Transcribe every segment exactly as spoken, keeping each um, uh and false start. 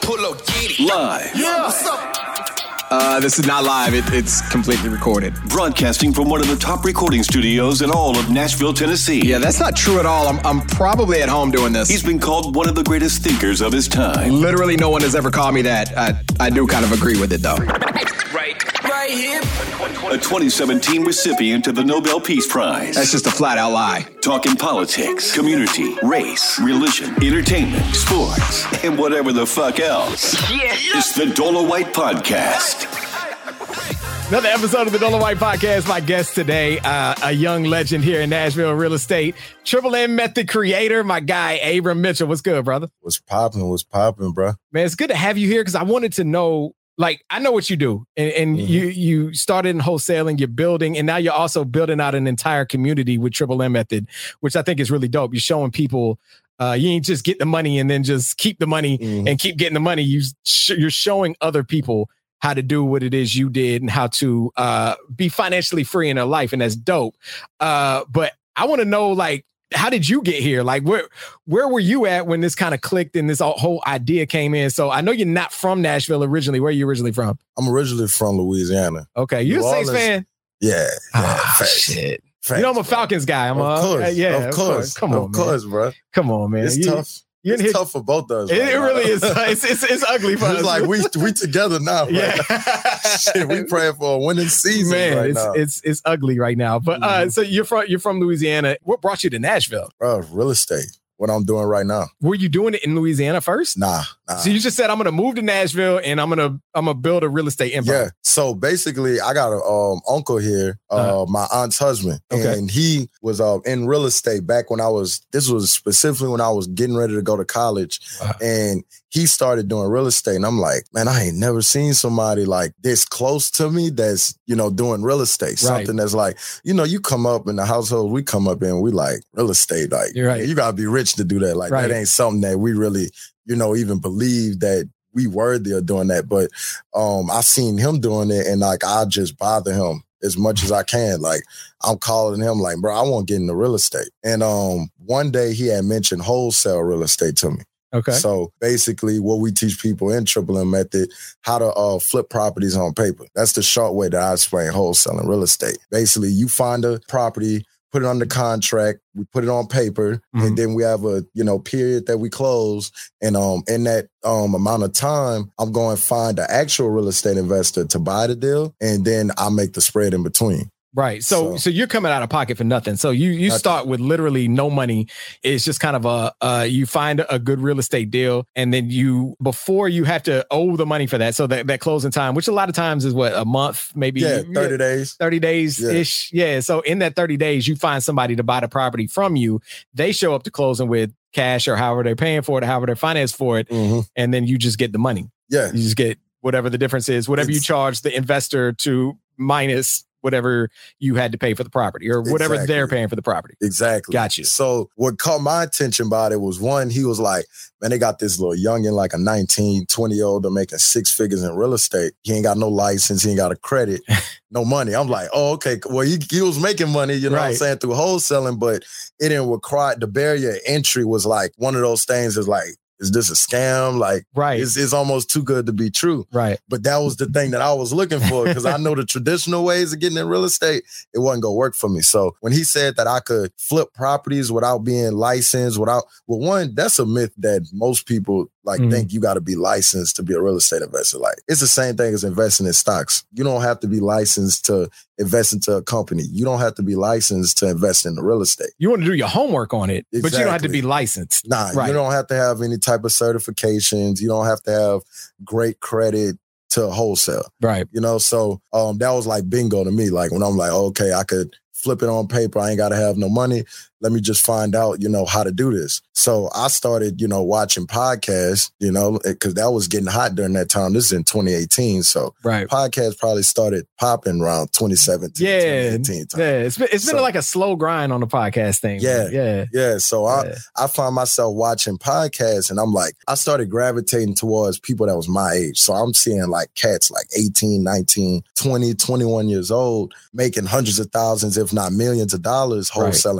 Pull up, get it. Live. Yeah, what's up? Uh, this is not live. It, it's completely recorded. Broadcasting from one of the top recording studios in all of Nashville, Tennessee. Yeah, that's not true at all. I'm, I'm probably at home doing this. He's been called one of the greatest thinkers of his time. Literally no one has ever called me that. I, I do kind of agree with it, though. Right, right here. A twenty seventeen recipient of the Nobel Peace Prize. That's just a flat-out lie. Talking politics, community, race, religion, entertainment, sports, and whatever the fuck else. Yeah. It's the Dola White Podcast. Another episode of the Dola White Podcast. My guest today, uh, a young legend here in Nashville real estate, Triple M Method creator, my guy, Abram Mitchell. What's good, brother? What's popping? What's popping, bro? Man, it's good to have you here because I wanted to know, like, I know what you do. And, and mm-hmm. you you started in wholesaling, you're building, and now you're also building out an entire community with Triple M Method, which I think is really dope. You're showing people uh, you ain't just get the money and then just keep the money mm-hmm. and keep getting the money. You, you're showing other people how to do what it is you did and how to uh, be financially free in their life. And that's dope. Uh, but I want to know, like, how did you get here? Like, where where were you at when this kind of clicked and this whole idea came in? So I know you're not from Nashville originally. Where are you originally from? I'm originally from Louisiana. Okay. You a Saints fan? Yeah. yeah oh, facts. shit. Facts, you know, I'm a bro. Falcons guy. I'm of a, course. Uh, yeah, of course. Come on, Of course, man. bro. Come on, man. It's you, tough. You're it's hit, tough for both of us. It, right it now. really is. It's, it's, it's ugly for it's us. like we we together now. Bro. Yeah. Shit, we praying for a winning season Man, right it's, now. it's it's ugly right now. But uh, mm-hmm. so you're from you're from Louisiana. What brought you to Nashville? Bro, real estate. What I'm doing right now. Were you doing it in Louisiana first? Nah, nah. So you just said I'm gonna move to Nashville and I'm gonna I'm gonna build a real estate empire. Yeah. So basically, I got a um, uncle here, uh, uh-huh. my aunt's husband, okay. and he was uh, in real estate back when I was. This was specifically when I was getting ready to go to college, uh-huh. and he started doing real estate, and I'm like, man, I ain't never seen somebody like this close to me that's, you know, doing real estate. Something right. that's like, you know, you come up in the household we come up in, we like real estate. Like, You're right. you gotta be rich to do that. Like, right. that ain't something that we really, you know, even believe that we worthy of doing that. But um, I seen him doing it, and like, I just bother him as much as I can. Like, I'm calling him like, bro, I want to get into real estate. And um, one day he had mentioned wholesale real estate to me. Okay. So basically what we teach people in Triple M Method, how to uh, flip properties on paper. That's the short way that I explain wholesaling real estate. Basically, you find a property, put it under contract, we put it on paper, mm-hmm. and then we have a, you know, period that we close. And um, in that um amount of time, I'm going to find an actual real estate investor to buy the deal, and then I make the spread in between. Right. So, so so you're coming out of pocket for nothing. So you you nothing. start with literally no money. It's just kind of a uh you find a good real estate deal, and then you before you have to owe the money for that. So that, that closing time, which a lot of times is what, a month, maybe yeah, thirty days. thirty days ish. Yeah. yeah. So in that thirty days, you find somebody to buy the property from you. They show up to closing with cash or however they're paying for it, or however they're financed for it, mm-hmm. and then you just get the money. Yeah. You just get whatever the difference is, whatever it's, you charge the investor to minus whatever you had to pay for the property, or whatever exactly. they're paying for the property. Exactly. Got you. So what caught my attention about it was, one, he was like, man, they got this little youngin, like a nineteen, twenty year old, making six figures in real estate. He ain't got no license. He ain't got a credit, no money. I'm like, oh, okay. Well, he, he was making money, you know right. what I'm saying, through wholesaling, but it didn't require, the barrier of entry was like one of those things is like, is this a scam? Like, right. it's, it's almost too good to be true. Right. But that was the thing that I was looking for, because I know the traditional ways of getting in real estate, it wasn't going to work for me. So when he said that I could flip properties without being licensed, without, well, one, that's a myth that most people like mm-hmm. think you got to be licensed to be a real estate investor. Like, it's the same thing as investing in stocks. You don't have to be licensed to invest into a company. You don't have to be licensed to invest in the real estate. You want to do your homework on it, exactly. but you don't have to be licensed. Nah, right. you don't have to have any type of certifications. You don't have to have great credit to wholesale. Right. You know, so um, that was like bingo to me. Like, when I'm like, okay, I could flip it on paper. I ain't got to have no money. Let me just find out, you know, how to do this. So I started, you know, watching podcasts, you know, because that was getting hot during that time. This is in twenty eighteen. So right. podcasts probably started popping around twenty seventeen, yeah, twenty eighteen time. Yeah, it's been, it's so, been like a slow grind on the podcast thing. Yeah. Man. Yeah. Yeah. So yeah. I, I find myself watching podcasts, and I'm like, I started gravitating towards people that was my age. So I'm seeing like cats like eighteen, nineteen, twenty, twenty-one years old, making hundreds of thousands, if not millions of dollars wholesaling right. real estate.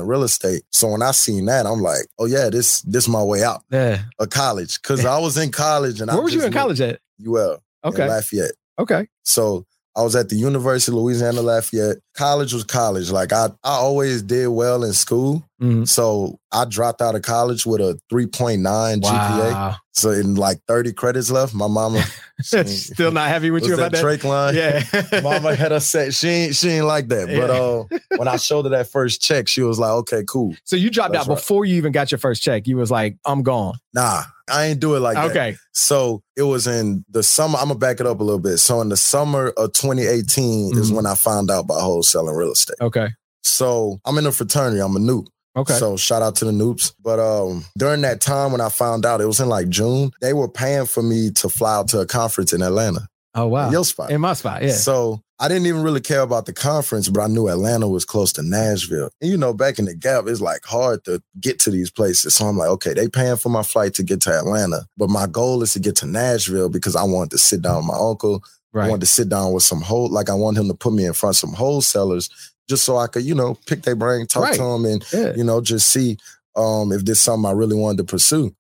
estate. So when I seen that, I'm like, oh yeah, this this my way out Yeah. of college. Cause I was in college and Where I was you just in college at? U L. Okay. In Lafayette. Okay. So I was at the University of Louisiana Lafayette. College was college. Like I, I always did well in school. Mhm. So I dropped out of college with a three point nine G P A. Wow. So in like thirty credits left, my mama she Still not happy with was you about that that? Drake line. Yeah. Mama had her set. She ain't she ain't like that. But uh, when I showed her that first check, she was like, okay, cool. So you dropped That's out right. before you even got your first check. You was like, I'm gone. Nah, I ain't do it like that. Okay. So it was in the summer. I'm gonna back it up a little bit. So in the summer of twenty eighteen is Mhm. when I found out about wholesaling real estate. Okay. So I'm in a fraternity. I'm a Noop. Okay. So shout out to the Noops. But um, during that time when I found out, it was in like June, they were paying for me to fly out to a conference in Atlanta. Oh, wow. In your spot. In my spot, yeah. So I didn't even really care about the conference, but I knew Atlanta was close to Nashville. And you know, back in the Gap, it's like hard to get to these places. So I'm like, okay, they paying for my flight to get to Atlanta. But my goal is to get to Nashville because I wanted to sit down with my uncle. Right. I wanted to sit down with some whole, like I want him to put me in front of some wholesalers just so I could, you know, pick their brain, talk Right. to them and, Yeah. you know, just see um, if this is something I really wanted to pursue.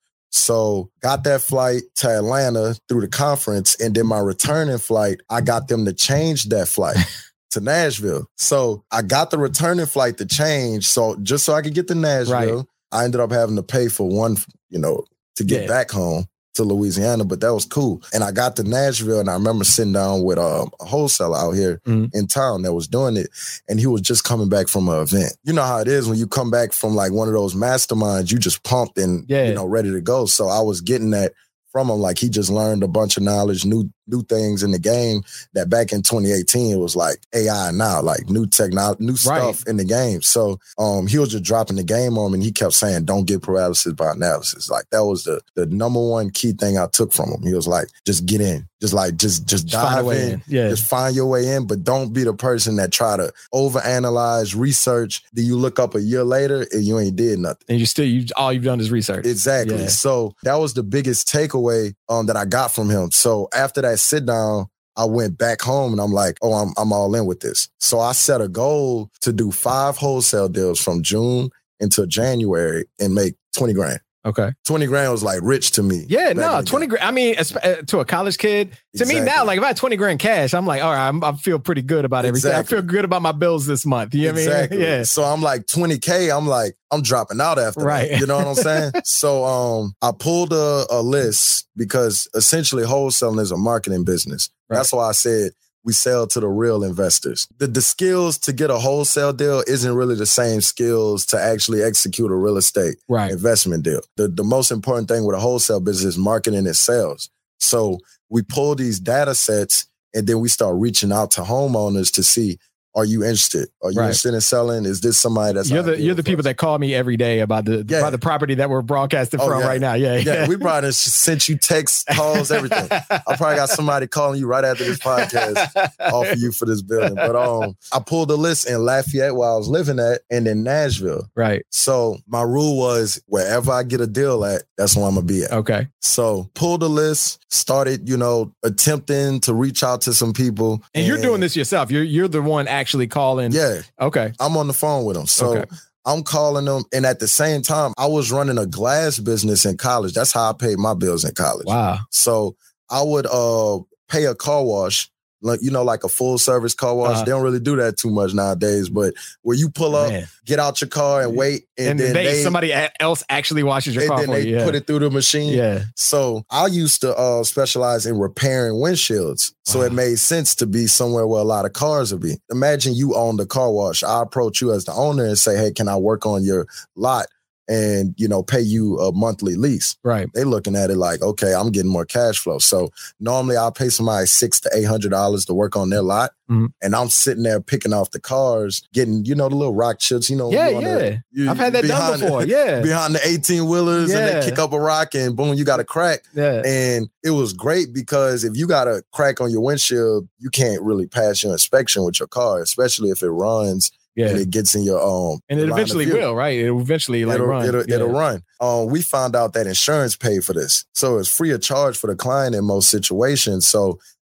So got that flight to Atlanta through the conference. And then my returning flight, I got them to change that flight to Nashville. So I got the returning flight to change. So just so I could get to Nashville, Right. I ended up having to pay for one, you know, to get Yeah. back home to Louisiana, but that was cool. And I got to Nashville and I remember sitting down with um, a wholesaler out here Mhm. in town that was doing it. And he was just coming back from an event. You know how it is when you come back from like one of those masterminds, you just pumped and, Yeah. you know, ready to go. So I was getting that from him. Like he just learned a bunch of knowledge, new new things in the game that back in twenty eighteen, it was like A I now, like new technology, new stuff in the game. So um, he was just dropping the game on me and he kept saying, don't get paralysis by analysis. Like that was the the number one key thing I took from him. He was like, just get in. Just like, just just Just find a dive way in. in. Yeah. Just find your way in, but don't be the person that try to overanalyze, research. Then you look up a year later and you ain't did nothing. And you still, you all you've done is research. Exactly. Yeah. So that was the biggest takeaway um, that I got from him. So after that sit down, I went back home and I'm like, oh, I'm I'm all in with this. So I set a goal to do five wholesale deals from June until January and make twenty grand. Okay. twenty grand was like rich to me. Yeah, back in no, the twenty day. grand. I mean, as- uh, to a college kid, to me now, Exactly. like if I had twenty grand cash, I'm like, all right, I'm, I feel pretty good about everything. Exactly. I feel good about my bills this month. You know what I Exactly. mean? Yeah. So I'm like twenty K. I'm like, I'm dropping out after Right. that. You know what I'm saying? So um, I pulled a, a list because essentially wholesaling is a marketing business. Right. That's why I said we sell to the real investors. The, the skills to get a wholesale deal isn't really the same skills to actually execute a real estate Right. investment deal. The, the most important thing with a wholesale business is marketing and sales. So we pull these data sets and then we start reaching out to homeowners to see, are you interested? Are you Right. interested in selling? Is this somebody that's You're the ideal you're the for people us? that call me every day about the Yeah. about the property that we're broadcasting Oh, from yeah. right now. Yeah. Yeah, we probably done sent you texts, calls, everything. I probably got somebody calling you right after this podcast offer you for this building. But um, I pulled a list in Lafayette where I was living at and in Nashville. Right. So my rule was wherever I get a deal at, that's where I'm gonna be at. Okay. So pulled the list, started, you know, attempting to reach out to some people. And you're doing this yourself. You're you're the one actually calling. Yeah, Okay. I'm on the phone with them. So Okay. I'm calling them. And at the same time, I was running a glass business in college. That's how I paid my bills in college. Wow. So I would uh pay a car wash, like, you know, like a full service car wash. Uh-huh. They don't really do that too much nowadays, but where you pull up, Man. get out your car and wait, and, And, then they, they, somebody a- else actually washes your and car then for they you. Yeah. put it through the machine. Yeah. So I used to uh, specialize in repairing windshields. So it Wow. made sense to be somewhere where a lot of cars would be. Imagine you own the car wash. I approach you as the owner and say, hey, can I work on your lot and, you know, pay you a monthly lease? Right. They looking at it like, okay, I'm getting more cash flow. So normally I'll pay somebody six to eight hundred dollars to work on their lot. Mhm. And I'm sitting there picking off the cars, getting, you know, the little rock chips, you know. Yeah, you wanna- yeah. you- I've had that done behind the- before. Yeah. Behind the eighteen wheelers and Yeah. they kick up a rock and boom, you got a crack. Yeah. And it was great because if you got a crack on your windshield, you can't really pass your inspection with your car, especially if it runs Yeah. and it gets in your um And it line of eventually view. will, right? It'll eventually like it'll, run. It'll, Yeah. it'll run. Um, we found out that insurance paid for this. So it's free of charge for the client in most situations. So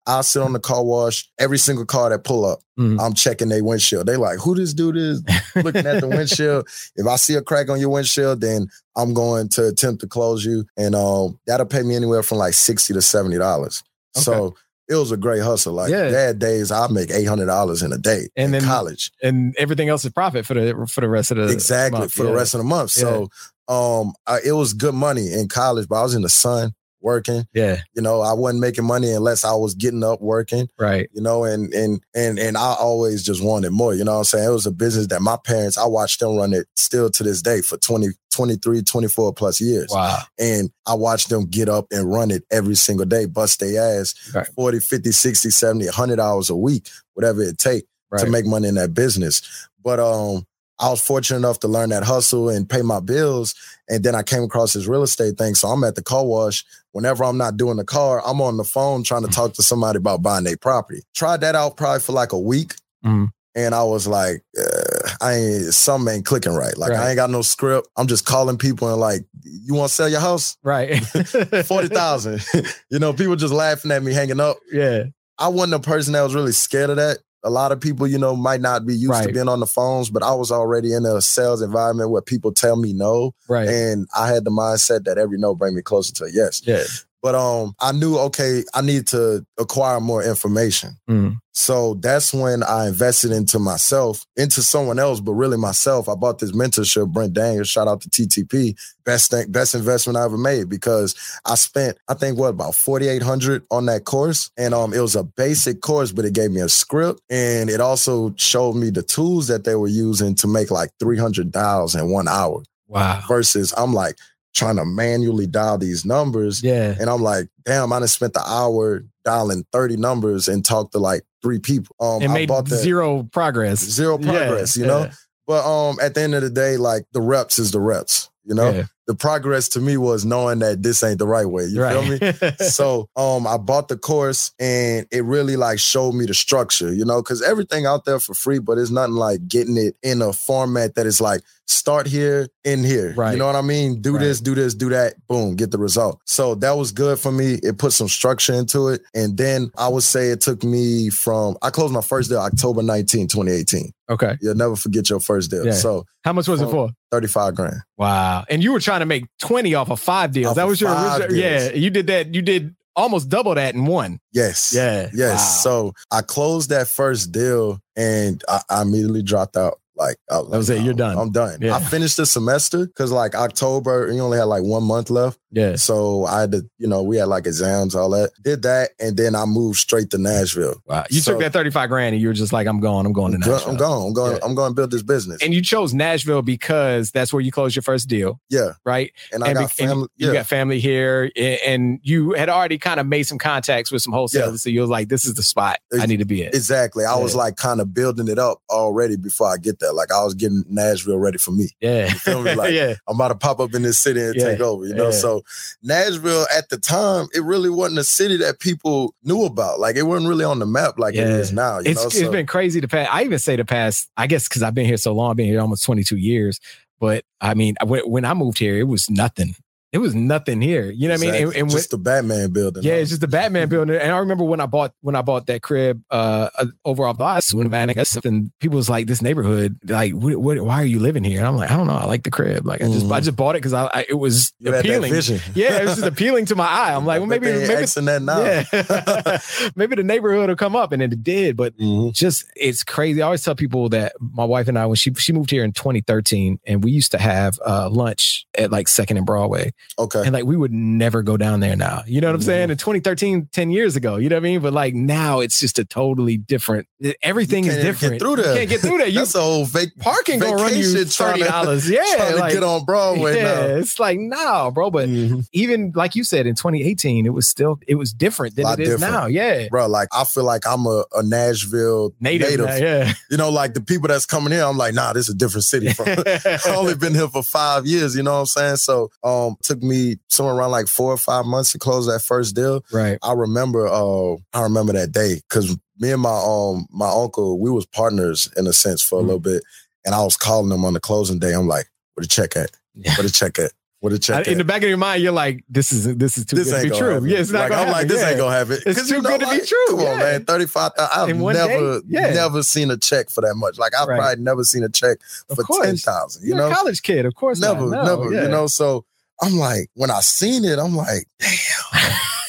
I'll sit on the car wash. Every single car that pull up, mm. I'm checking their windshield. They like, who this dude is? Looking at the windshield. If I see a crack on your windshield, then I'm going to attempt to close you. And um, that'll pay me anywhere from like sixty to seventy dollars. Okay. So it was a great hustle. Like yeah. there are days I make eight hundred dollars in a day and in then, college. And everything else is profit for the for the rest of the Exactly, month. for yeah. the rest of the month. So yeah. um, I, it was good money in college, but I was in the sun working. Yeah. You know, I wasn't making money unless I was getting up working. Right. You know, and and and and I always just wanted more. You know what I'm saying? It was a business that my parents, I watched them run it still to this day for twenty, twenty-three, twenty-four plus years. Wow. And I watched them get up and run it every single day, bust their ass right. forty, fifty, sixty, seventy, one hundred hours a week, whatever it take right. to make money in that business. But um, I was fortunate enough to learn that hustle and pay my bills. And then I came across this real estate thing. So I'm at the car wash. Whenever I'm not doing the car, I'm on the phone trying to talk to somebody about buying their property. Tried that out probably for like a week. Mm. And I was like, uh, I ain't, something ain't clicking right. Like, right. I ain't got no script. I'm just calling people and like, you want to sell your house? Right. forty thousand. You know, people just laughing at me, hanging up. Yeah. I wasn't a person that was really scared of that. A lot of people, you know, might not be used right. to being on the phones, but I was already in a sales environment where people tell me no. Right. And I had the mindset that every no bring me closer to a yes. Yeah. But um, I knew, okay, I need to acquire more information. Mm. So that's when I invested into myself, into someone else, but really myself. I bought this mentorship, Brent Daniels, shout out to T T P, best thing, best investment I ever made because I spent, I think, what, about forty-eight hundred dollars on that course. And um, it was a basic course, but it gave me a script. And it also showed me the tools that they were using to make like three hundred dials in one hour. Wow. Versus I'm like, trying to manually dial these numbers. Yeah. And I'm like, damn, I done spent the hour dialing thirty numbers and talked to like three people. Um, and I made bought that, zero progress. Zero progress, yeah, you know? Yeah. But um, at the end of the day, like the reps is the reps, you know? Yeah. The progress to me was knowing that this ain't the right way. You right. feel me? So um, I bought the course and it really like showed me the structure, you know, because everything out there for free, but it's nothing like getting it in a format that is like start here, end here. Right. You know what I mean? Do right. this, do this, do that, boom, get the result. So that was good for me. It put some structure into it. And then I would say it took me from, I closed my first deal October nineteenth, twenty eighteen. Okay. You'll never forget your first deal. Yeah. So how much was it for? thirty-five grand. Wow. And you were trying to make twenty off of five deals. Off that was your original. Deals. Yeah. You did that. You did almost double that in one. Yes. Yeah. Yes. Wow. So I closed that first deal and I, I immediately dropped out. Like, I was, that was like, it. You're done. I'm done. Yeah. I finished the semester because like October, you only had like one month left. Yeah. So I had to, you know, we had like exams, all that. Did that. And then I moved straight to Nashville. Wow. You so, took that thirty-five grand and you were just like, I'm going, I'm going to Nashville. I'm going, I'm going, yeah. I'm going to build this business. And you chose Nashville because that's where you closed your first deal. Yeah. Right. And I and got be, family. You yeah. got family here and you had already kind of made some contacts with some wholesalers. Yeah. So you was like, this is the spot I need to be in. Exactly. I yeah. was like kind of building it up already before I get there. Like I was getting Nashville ready for me. Yeah. You feel me? Like yeah. I'm about to pop up in this city and yeah. take over, you know? Yeah. So Nashville at the time, it really wasn't a city that people knew about. Like it wasn't really on the map like yeah. it is now. You it's, know? It's so, been crazy to pass. I even say the past, I guess because I've been here so long, I've been here almost twenty-two years. But I mean, when I moved here, it was nothing. It was nothing here. You know what exactly. I mean? And, and just when, the Batman building. Yeah, it's just the Batman building. And I remember when I bought when I bought that crib uh, over off the ice, and people was like, "This neighborhood, like, what, what, why are you living here?" And I'm like, "I don't know. I like the crib. Like, I just mm-hmm. I just bought it because I, I it was you appealing. Had that vision. Yeah, it was just appealing to my eye. I'm like, well, maybe maybe that now. Yeah, maybe the neighborhood will come up, and it did. But mm-hmm. just it's crazy. I always tell people that my wife and I, when she she moved here in twenty thirteen, and we used to have uh, lunch at like Second and Broadway. Okay, and like we would never go down there now. You know what I'm mm-hmm. saying? In twenty thirteen, ten years ago, you know what I mean? But like now it's just a totally different, everything is different. Get through there. You can't get through there. You, That's a whole fake parking gonna run you thirty dollars. Yeah. Trying like, to get on Broadway yeah, now. It's like, no, bro. But mm-hmm. even like you said, in twenty eighteen, it was still, it was different than it is different. Now. Yeah. Bro, like I feel like I'm a, a Nashville native. native. Now, yeah. You know, like the people that's coming here, I'm like, nah, this is a different city. From I've only been here for five years, you know what I'm saying? So um, took me somewhere around like four or five months to close that first deal. Right. I remember uh, I remember that day because me and my um my uncle, we was partners in a sense for a mm. little bit. And I was calling him on the closing day. I'm like, where the check at? Yeah. Where the check at? With a check. I, in the back of your mind, you're like, this is this is too this good to be true. Happen. Yeah, it's not like, gonna I'm happen. like, this yeah. ain't gonna happen. It's too you know, good to like, be true. Come yeah. on, man. thirty-five thousand. I've never, yeah. never seen a check for that much. Like, I've right. probably never seen a check for ten thousand. You you're know, a college kid, of course. Never, not. No, never. yeah. You know, so I'm like, when I seen it, I'm like, damn.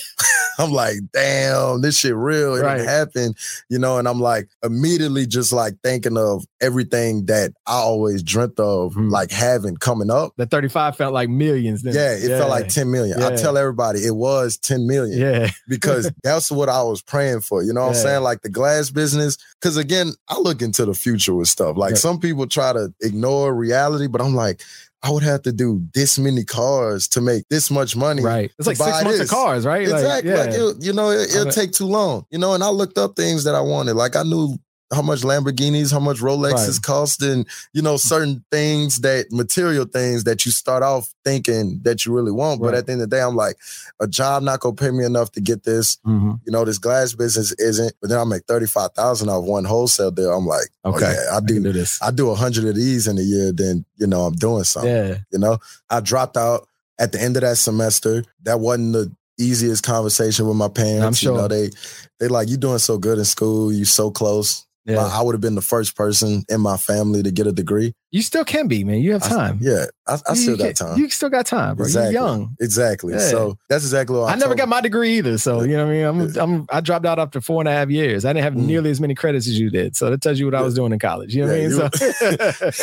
I'm like, damn, this shit real. It right. didn't happen, you know, and I'm like immediately just like thinking of everything that I always dreamt of, mm. like having coming up. The thirty-five felt like millions. Then. Yeah, it yeah. felt like ten million. Yeah. I tell everybody it was ten million. Yeah. Because that's what I was praying for. You know what yeah. I'm saying? Like the glass business. Because again, I look into the future with stuff. Like yeah. some people try to ignore reality, but I'm like, I would have to do this many cars to make this much money. Right. It's like six months this. of cars, right? Exactly. Like, yeah. like it, you know, it, it'll take too long. You know, and I looked up things that I wanted. Like I knew how much Lamborghinis, how much Rolexes right. cost, and, you know, certain things that, material things that you start off thinking that you really want. Right. But at the end of the day, I'm like, a job not going to pay me enough to get this. Mm-hmm. You know, this glass business isn't. But then I make thirty-five thousand off one wholesale deal. I'm like, okay, oh, yeah, I do, I do this. I do one hundred of these in a year, then, you know, I'm doing something. Yeah. You know, I dropped out at the end of that semester. That wasn't the easiest conversation with my parents. I'm sure. You know, they, they like, you doing so good in school. You so close. Yeah. I would have been the first person in my family to get a degree. You still can be, man. You have time. I, yeah, I, I still can, got time. You still got time, bro. Exactly. You're young. Exactly. Yeah. So that's exactly what I I never told got my degree either. So, you know what I mean? I'm, I'm, I dropped out after four and a half years. I didn't have mm. nearly as many credits as you did. So that tells you what yeah. I was doing in college. You know yeah, what I mean?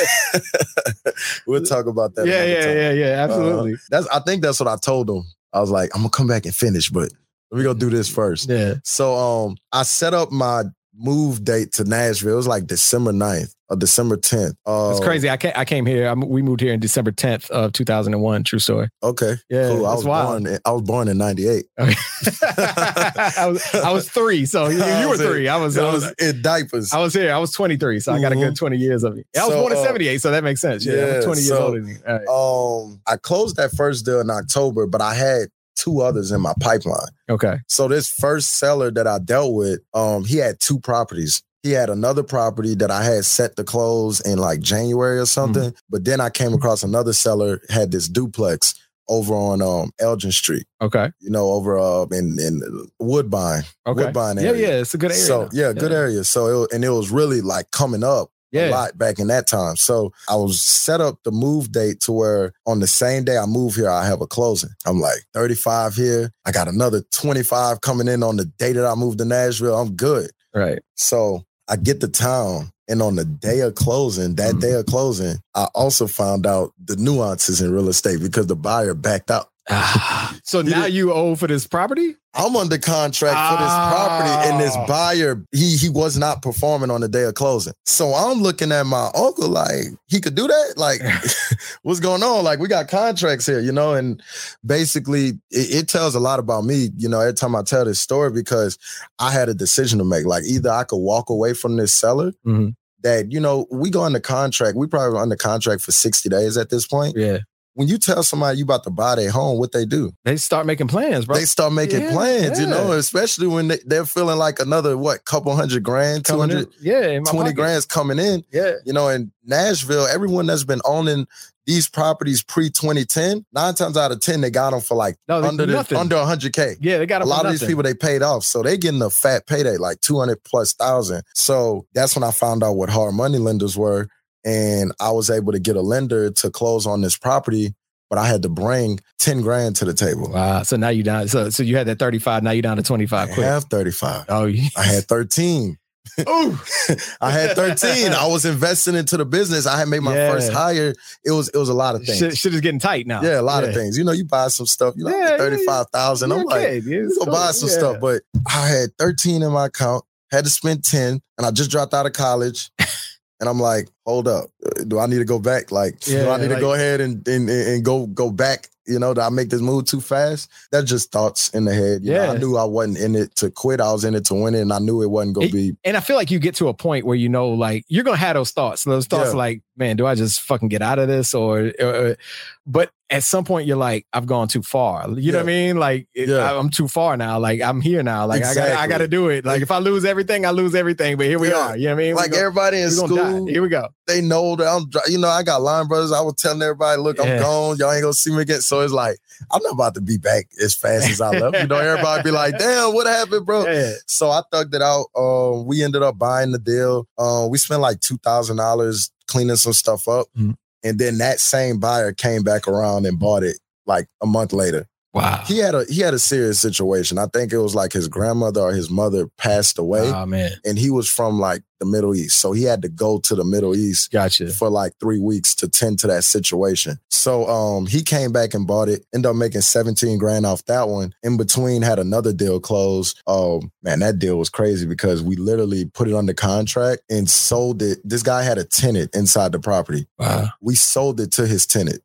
So we'll talk about that. Yeah, yeah, time. yeah, yeah. Absolutely. Uh, that's. I think that's what I told them. I was like, I'm going to come back and finish, but let me go do this first. Yeah. So um, I set up my move date to Nashville. It was like December ninth or December tenth. Uh, it's crazy. I came, I came here. I, we moved here in December tenth of two thousand one. True story. Okay. Yeah. Cool. I was wild. born. In, I was born in ninety-eight. Okay. I was I was three. So you, you were three. I was I was in diapers. I was here. I was twenty-three. So I got a good twenty years of it. I was so, born in uh, seventy-eight. So that makes sense. Yeah. yeah I'm twenty so, years older than you. Right. Um, I closed that first deal in October, but I had two others in my pipeline. Okay. So this first seller that I dealt with, um, he had two properties. He had another property that I had set to close in like January or something. Mm-hmm. But then I came across another seller, had this duplex over on um, Elgin Street. Okay. You know, over uh, in, in Woodbine. Okay. Woodbine area. Yeah, yeah. It's a good area. So, yeah, yeah, good area. So, it, and it was really like coming up yeah. a lot back in that time. So I was set up the move date to where on the same day I move here, I have a closing. I'm like thirty-five here. I got another twenty-five coming in on the day that I moved to Nashville. I'm good. Right. So I get to town, and on the day of closing, that mm-hmm. day of closing, I also found out the nuances in real estate because the buyer backed out. So now you owe for this property? I'm under contract for this property, and this buyer, he he was not performing on the day of closing. So I'm looking at my uncle like, he could do that? Like, what's going on? Like, we got contracts here, you know? And basically, it, it tells a lot about me, you know, every time I tell this story, because I had a decision to make. Like, either I could walk away from this seller mm-hmm. that, you know, we go under contract. We probably under contract for sixty days at this point. Yeah. When you tell somebody you about to buy their home, what they do? They start making plans, bro. They start making yeah, plans, yeah. you know, especially when they, they're feeling like another, what, couple hundred grand, two hundred, yeah, twenty grand's coming in. Yeah. You know, in Nashville, everyone that's been owning these properties pre twenty ten, nine times out of ten, they got them for like no, under the, under one hundred K. Yeah, they got them a lot for of nothing. These people, they paid off. So they getting a fat payday, like two hundred plus thousand. So that's when I found out what hard money lenders were. And I was able to get a lender to close on this property, but I had to bring ten grand to the table. Wow. So now you down. So so you had that thirty-five. Now you down to twenty-five. I quick. have thirty-five. Oh, yeah. I had thirteen. Ooh. I had thirteen. I was investing into the business. I had made my yeah. first hire. It was it was a lot of things. Shit, shit is getting tight now. Yeah, a lot yeah. of things. You know, you buy some stuff. You know, yeah, thirty-five thousand. Yeah, I'm like, okay, you go buy some yeah. stuff. But I had thirteen in my account. Had to spend ten, and I just dropped out of college. And I'm like, hold up. Do I need to go back? Like, yeah, do I need like, to go ahead and, and and go go back? You know, did I make this move too fast? That's just thoughts in the head. You yeah. know, I knew I wasn't in it to quit. I was in it to win it, and I knew it wasn't going to be. And I feel like you get to a point where, you know, like, you're going to have those thoughts. Those thoughts yeah. like, man, do I just fucking get out of this? Or, or, but at some point you're like, I've gone too far. You yeah. know what I mean? Like it, yeah. I, I'm too far now. Like I'm here now. Like exactly. I got I got to do it. Like if I lose everything, I lose everything. But here we yeah. are. You know what I mean? Like go, everybody in school. Here we go. They know that I'm, you know, I got line brothers. I was telling everybody, look, I'm yeah. gone. Y'all ain't gonna see me again. So it's like, I'm not about to be back as fast as I left. You know, everybody be like, damn, what happened, bro? Yeah. So I thugged it out. Um, we ended up buying the deal. Um, we spent like two thousand dollars cleaning some stuff up. Mm-hmm. And then that same buyer came back around and bought it like a month later. Wow. He had a he had a serious situation. I think it was like his grandmother or his mother passed away. Oh, man. And he was from like the Middle East. So he had to go to the Middle East gotcha. for like three weeks to tend to that situation. So um, he came back and bought it, ended up making seventeen grand off that one. In between, had another deal closed. Um, man, that deal was crazy because we literally put it under contract and sold it. This guy had a tenant inside the property. Wow. We sold it to his tenant.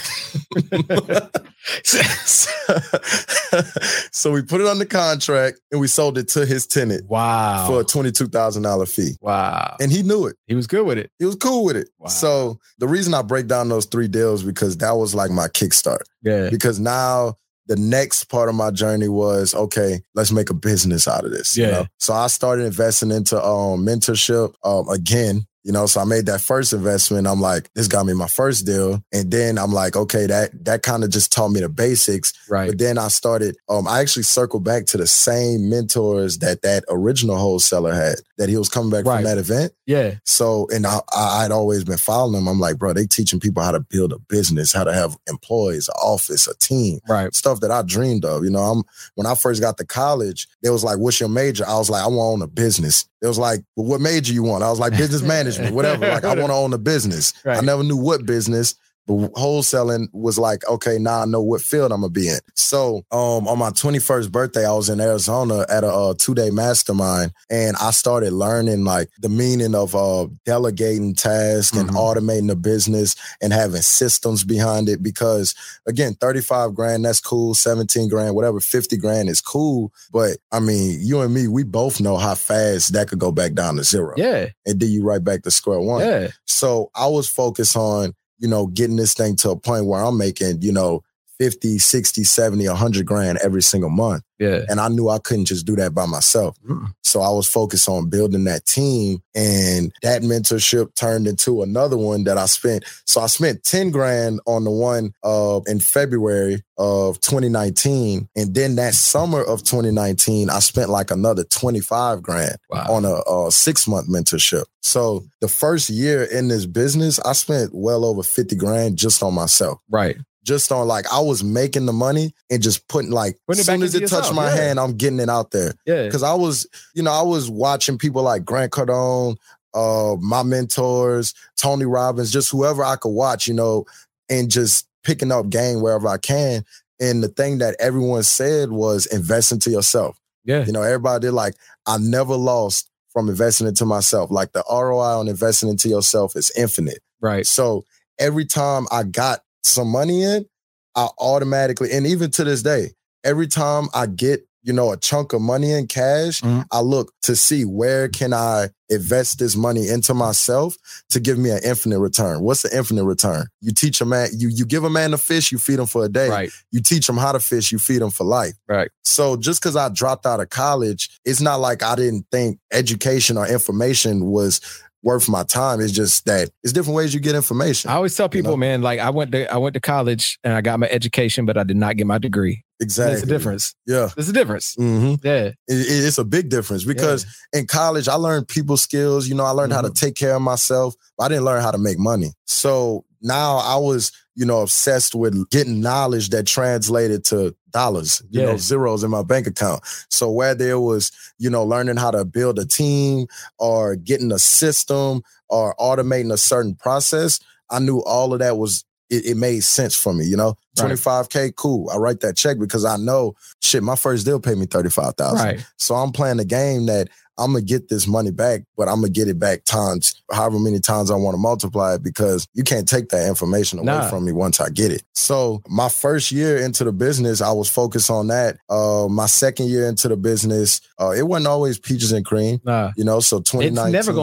So we put it on the contract and we sold it to his tenant. Wow. For a twenty-two thousand dollars fee. Wow. And he knew it. He was good with it. He was cool with it. Wow. So the reason I break down those three deals because that was like my kickstart. Yeah. Because now the next part of my journey was, okay, let's make a business out of this. Yeah. You know? So I started investing into um, mentorship um, again. You know, so I made that first investment. I'm like, this got me my first deal. And then I'm like, okay, that that kind of just taught me the basics. Right. But then I started, um, I actually circled back to the same mentors that that original wholesaler had, that he was coming back right. from that event. Yeah. So, and I, I'd always been following them. I'm like, bro, they teaching people how to build a business, how to have employees, an office, a team. Right. Stuff that I dreamed of. You know, I'm when I first got to college, they was like, what's your major? I was like, I want to own a business. It was like, well, what major you want? I was like, business management, whatever. Like, I want to own a business. Right. I never knew what business, but wholesaling was like, okay, now I know what field I'm going to be in. So um, on my twenty-first birthday, I was in Arizona at a, a two-day mastermind, and I started learning like the meaning of uh, delegating tasks mm-hmm. and automating the business and having systems behind it. Because again, thirty-five grand, that's cool. seventeen grand, whatever, fifty grand is cool. But I mean, you and me, we both know how fast that could go back down to zero. Yeah. And then you right back to square one. Yeah. So I was focused on, you know, getting this thing to a point where I'm making, you know, fifty, sixty, seventy, one hundred grand every single month. Yeah. And I knew I couldn't just do that by myself. Mm. So I was focused on building that team, and that mentorship turned into another one that I spent. So I spent ten grand on the one uh, in February of twenty nineteen. And then that summer of twenty nineteen, I spent like another twenty-five grand wow. on a, a six month mentorship. So the first year in this business, I spent well over fifty grand just on myself. Right. Just on like, I was making the money and just putting like, putting as soon as it yourself. touched my yeah. hand, I'm getting it out there. Yeah. Because I was, you know, I was watching people like Grant Cardone, uh, my mentors, Tony Robbins, just whoever I could watch, you know, and just picking up game wherever I can. And the thing that everyone said was invest into yourself. Yeah. You know, everybody did like, I never lost from investing into myself. Like the R O I on investing into yourself is infinite. Right. So every time I got some money in, I automatically, and even to this day, every time I get, you know, a chunk of money in cash, mm-hmm. I look to see where can I invest this money into myself to give me an infinite return. What's the infinite return? You teach a man, you you give a man a fish, you feed him for a day. Right. You teach him how to fish, you feed him for life. Right. So just because I dropped out of college, it's not like I didn't think education or information was worth my time. It's just that it's different ways you get information. I always tell people, you know? man, like I went to I went to college and I got my education, but I did not get my degree. Exactly. There's a difference. Yeah. There's a difference. Mm-hmm. Yeah. It, it's a big difference because yeah. in college, I learned people skills. You know, I learned mm-hmm. how to take care of myself, but I didn't learn how to make money. So now I was, you know, obsessed with getting knowledge that translated to dollars, you yeah. know, zeros in my bank account. So whether it was, you know, learning how to build a team or getting a system or automating a certain process, I knew all of that was, it, it made sense for me, you know, twenty-five K, cool. I write that check because I know, shit, my first deal paid me thirty-five thousand. Right. So I'm playing the game that I'm going to get this money back, but I'm going to get it back times, however many times I want to multiply it, because you can't take that information away nah. from me once I get it. So my first year into the business, I was focused on that. Uh, my second year into the business, uh, it wasn't always peaches and cream, nah. you know, so twenty nineteen. It's never going to be.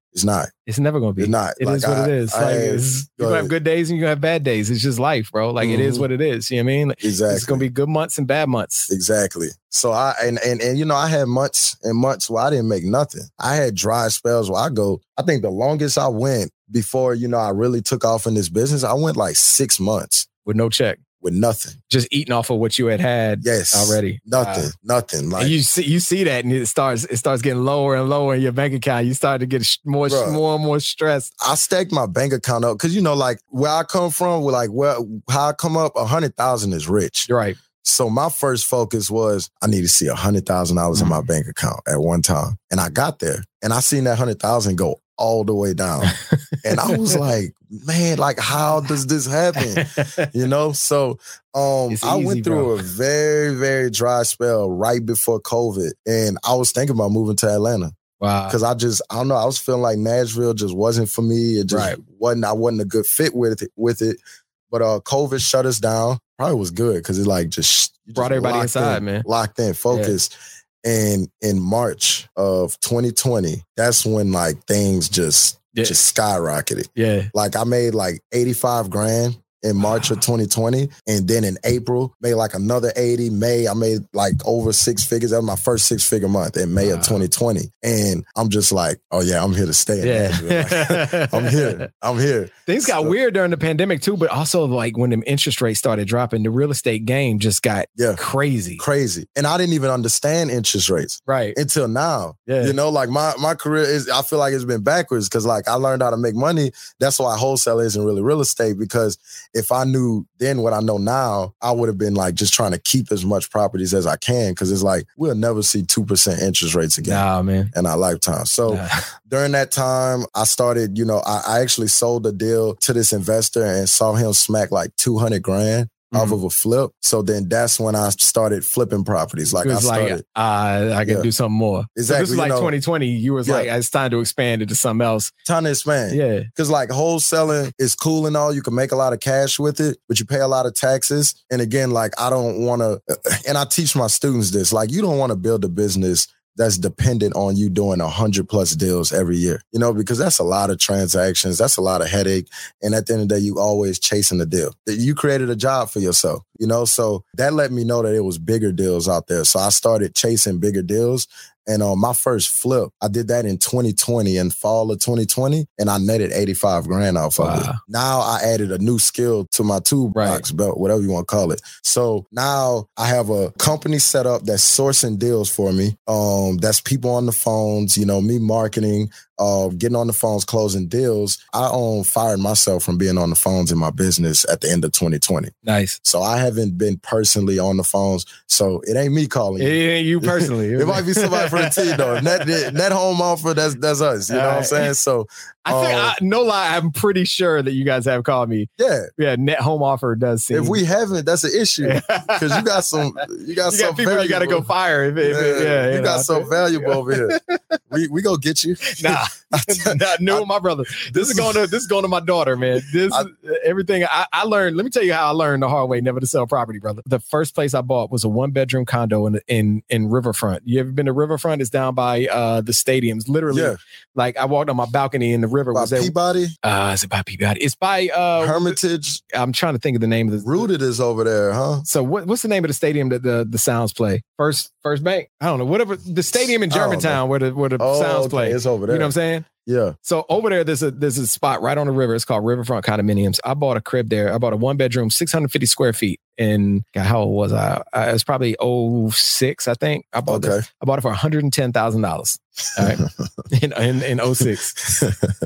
It's not. It's never gonna be. It's not. It Like, is what I- it is. I Like had- it's, go you gonna have ahead. good days and you gonna have bad days. It's just life, bro. Like it is Mhm. what it is. You know what I mean? Like, Exactly. it's gonna be good months and bad months. Exactly. So I and, and and you know, I had months and months where I didn't make nothing. I had dry spells where I go, I think the longest I went before, you know, I really took off in this business, I went like six months With no check. with nothing. Just eating off of what you had had Yes. already. Nothing. Wow. Nothing. Like And you see you see that and it starts it starts getting lower and lower in your bank account. You start to get sh- more Bruh. more and more stressed. I stacked my bank account up because you know, like where I come from, with like where how I come up, a hundred thousand is rich. You're right. So my first focus was I need to see a hundred thousand dollars in my bank account at one time, and I got there, and I seen that hundred thousand go all the way down, and I was like, man, like how does this happen? You know, so um, It's I easy, went through bro. a very very dry spell right before COVID, and I was thinking about moving to Atlanta. Wow. Because I just, I don't know, I was feeling like Nashville just wasn't for me. It just Right. wasn't, I wasn't a good fit with it. With it. But uh, COVID shut us down. Probably was good because it like just, you just Brought everybody locked inside, in, man. Locked in, focused. And in March of twenty twenty, that's when like things just, Yeah. just skyrocketed. Yeah. Like I made like eighty-five grand in March of twenty twenty. And then in April, made like another eighty. May, I made like over six figures. That was my first six figure month in May Wow. of twenty twenty. And I'm just like, oh yeah, I'm here to stay. In Nashville. Yeah. I'm here. I'm here. Things got So- weird during the pandemic too, but also like when the interest rates started dropping, the real estate game just got Yeah. crazy. Crazy. And I didn't even understand interest rates Right. until now. Yeah. You know, like my my career is, I feel like it's been backwards because like I learned how to make money. That's why wholesale isn't really real estate, because if I knew then what I know now, I would have been like just trying to keep as much properties as I can, because it's like we'll never see two percent interest rates again Nah, man. in our lifetime. So Nah. during that time, I started, you know, I, I actually sold a deal to this investor and saw him smack like two hundred grand off Mhm. of a flip. So then that's when I started flipping properties. Like It I was like, started. uh, I can Yeah. do something more. So Exactly, this is you like know. twenty twenty. You was Yeah. like, it's time to expand into something else. Time to expand. Yeah. Because like wholesaling is cool and all, you can make a lot of cash with it, but you pay a lot of taxes. And again, like I don't want to, and I teach my students this, like you don't want to build a business that's dependent on you doing a hundred plus deals every year, you know, because that's a lot of transactions. That's a lot of headache. And at the end of the day, you always chasing the deal. That you created a job for yourself, you know, so that let me know that it was bigger deals out there. So I started chasing bigger deals. And on my first flip, I did that in twenty twenty, in fall of twenty twenty, and I netted eighty-five grand off of it. Wow. Now I added a new skill to my toolbox belt, whatever you want to call it. So now I have a company set up that's sourcing deals for me. Um, that's people on the phones, you know, me marketing, uh, getting on the phones, closing deals. I um, fired myself from being on the phones in my business at the end of twenty twenty. Nice. So I haven't been personally on the phones. So it ain't me calling It you. ain't you personally. It might be somebody from the team though. Net, net home offer, that's that's us. You know what I'm saying? So I think, um, I, no lie, I'm pretty sure that you guys have called me. yeah, Yeah, net home offer does seem. if we haven't, that's an issue because you got some, you got you some got people you got to go valuable- fire. If, if, Yeah, yeah, you know. got some valuable over here. We we go get you. Nah, nah, no, my brother. This is going to this is going to my daughter, man. This I- everything I, I learned. Let me tell you how I learned the hard way never to sell property, brother. The first place I bought was a one bedroom condo in in in Riverfront. You ever been to Riverfront? It's down by uh the stadiums. Literally, Yeah. like I walked on my balcony in the river. By Was there? Peabody, Uh, is it by Peabody? It's by uh. Hermitage, I'm trying to think of the name of the. Rooted is over there, huh? So what, what's the name of the stadium that the the Sounds play? First First Bank? I don't know. Whatever the stadium in I don't know. Germantown where the where the Oh, Sounds okay, play. it's over there. You know what I'm saying? Yeah. So over there, there's a there's a spot right on the river. It's called Riverfront Condominiums. I bought a crib there. I bought a one bedroom, six hundred fifty square feet. And God, how old was I? I was probably oh six, I think. I bought Okay. it. I bought it for one hundred ten thousand dollars. All right, in in, in oh six.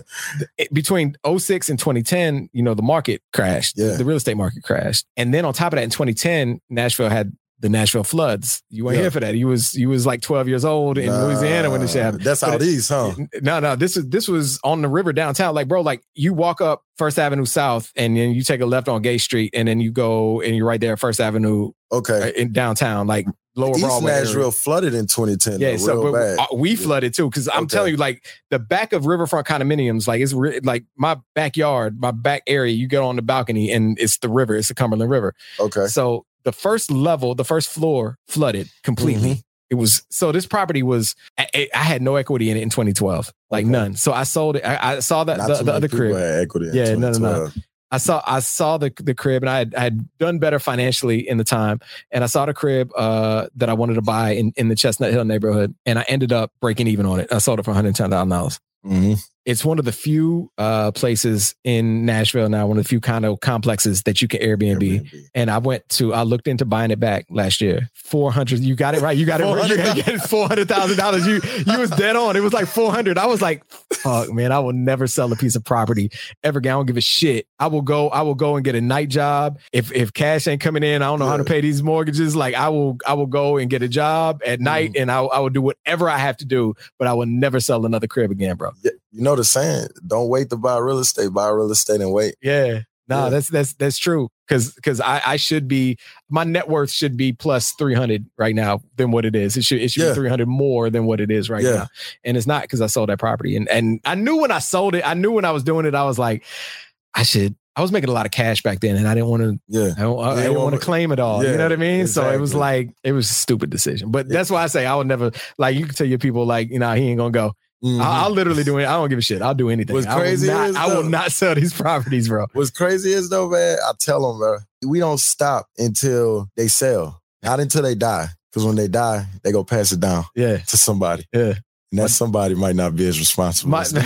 It- Between oh six and twenty ten, you know, the market crashed. Yeah. The real estate market crashed. And then on top of that, in twenty ten, Nashville had the Nashville floods. You weren't Yeah. here for that. You was you was like twelve years old in Nah, Louisiana when this shit happened. That's But out it- east, huh? No, no, this is this was on the river downtown. Like, bro, like you walk up First Avenue South and then you take a left on Gay Street and then you go and you're right there at First Avenue uh, Okay. in downtown, like Lower East Broadway. area. Nashville flooded in twenty ten. Yeah, though, so real but bad. uh, we flooded too because I'm Okay. telling you, like the back of Riverfront condominiums, like it's re- like my backyard, my back area. You get on the balcony and it's the river, it's the Cumberland River. Okay. So the first level, the first floor flooded completely. it was, so this property was, I, I had no equity in it in twenty twelve, like Okay. none. So I sold it. I, I saw that Not the, too the many other people crib. had equity in Yeah, no, no, no. twenty twelve. I saw I saw the the crib, and I had, I had done better financially in the time, and I saw the crib uh, that I wanted to buy in, in the Chestnut Hill neighborhood, and I ended up breaking even on it. I sold it for one hundred ten thousand dollars. Mm-hmm. It's one of the few uh, places in Nashville now, one of the few condo complexes that you can Airbnb. Airbnb. And I went to, I looked into buying it back last year. four hundred, you got it right. You got it right. You got it, four hundred thousand dollars. You you was dead on. It was like four hundred. I was like, fuck, man, I will never sell a piece of property ever again. I don't give a shit. I will go, I will go and get a night job. If if cash ain't coming in, I don't know yeah. how to pay these mortgages. Like I will, I will go and get a job at night, mm. and I, I will do whatever I have to do, but I will never sell another crib again, bro. Yeah, you know the saying, don't wait to buy real estate, buy real estate and wait. Yeah. No, yeah. that's that's that's true. Cause cause I, I should be, my net worth should be plus three hundred right now than what it is. It should it should yeah. be three hundred more than what it is right yeah. now. And it's not because I sold that property. And and I knew when I sold it, I knew when I was doing it, I was like, I should, I was making a lot of cash back then, and I didn't want to. Yeah, I don't, I didn't want to claim it all. Yeah, you know what I mean? exactly. So it was like it was a stupid decision. But that's why I say I would never, like, you can tell your people like, you know, he ain't gonna go. Mm-hmm. I'll, I'll literally do it. I don't give a shit. I'll do anything. What's crazy I will, not, is, I will not sell these properties, bro. What's crazy is though, man, I tell them, bro, we don't stop until they sell, not until they die. Because when they die, they go pass it down yeah. to somebody. Yeah. And that somebody might not be as responsible. My, as now,